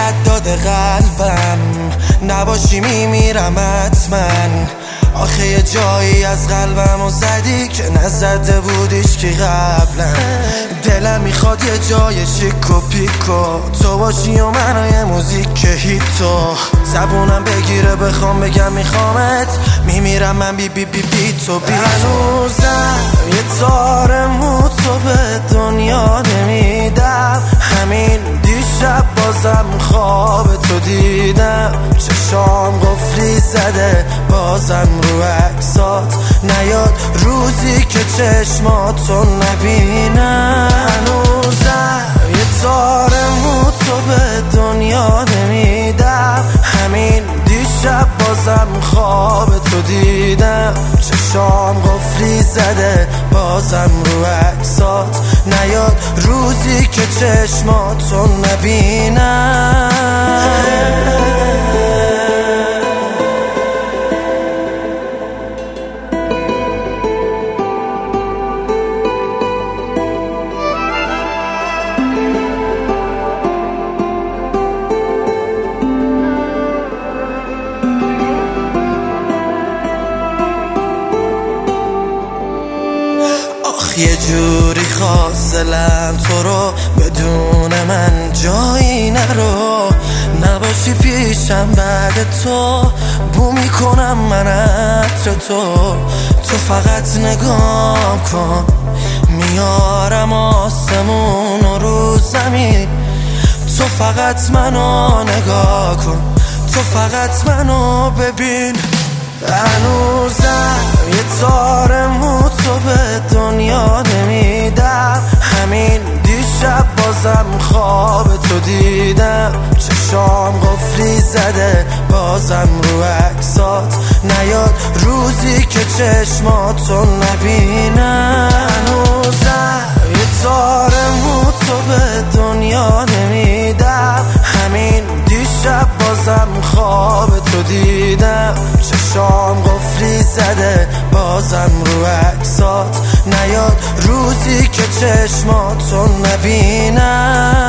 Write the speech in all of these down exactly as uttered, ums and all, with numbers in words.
داد قلبم، نباشی میمیرم حتما. آخه یه جایی از قلبمو زدی که نزده بودیش که قبلا. دلم میخواد یه جای شیک و پیکو تو باشی و من یه موزیک هیتو. زبونم بگیره بخوام بگم میخوامت، میمیرم من بی بی بی بی تو بی تو. هنوزم یه تار مو تو به دنیا نمیدم، همین دیشب بازم خواب تو دیدم. چشام قفلی زده بازم رو عکسات نیاد روزی که چشماتو نبینم. هنوزم یه تار مو تو به دنیا نمیدم، همین دیشب بازم خواب تو دیدم. چشام قفلی زده بازم رو عکسات نیاد روزی که چشماتو نبینم. یه جوری خواستلم تو رو بدون من جایی نرو. نباشی پیشم بعد تو بو میکنم من عطر تو. تو فقط نگاه کن میارم آسمون و رو زمین. تو فقط منو نگاه کن، تو فقط منو ببین. هنوزم یه تار مو تو به دنیا نمیدم، همین دیشب بازم خواب تو دیدم. چشام قفلی زده بازم رو عکسات نیاد روزی که چشماتو نبینم. هنوزم یه تار مو تو به دنیا نمیدم، همین دیشب بازم خواب تو دیدم. چشام قفلی زده بازم رو عکسات نیاد روزی که چشماتو نبینم.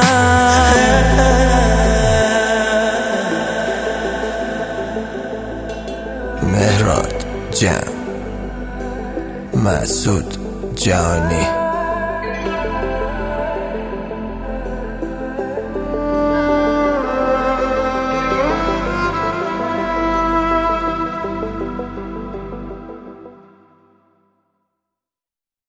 مهراد جان، مسعود جانی.